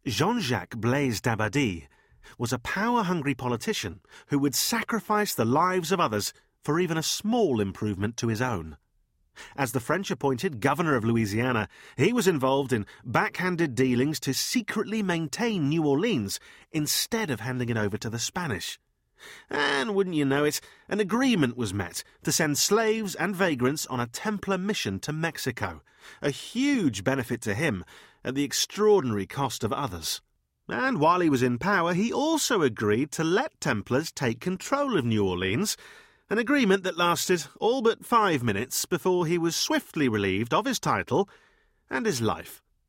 Jean-Jacques Blaise d'Abbadie was a power-hungry politician who would sacrifice the lives of others for even a small improvement to his own. As the French-appointed governor of Louisiana, he was involved in backhanded dealings to secretly maintain New Orleans instead of handing it over to the Spanish. And wouldn't you know it, an agreement was met to send slaves and vagrants on a Templar mission to Mexico, a huge benefit to him at the extraordinary cost of others. And while he was in power, he also agreed to let Templars take control of New Orleans, an agreement that lasted all but 5 minutes before he was swiftly relieved of his title and his life.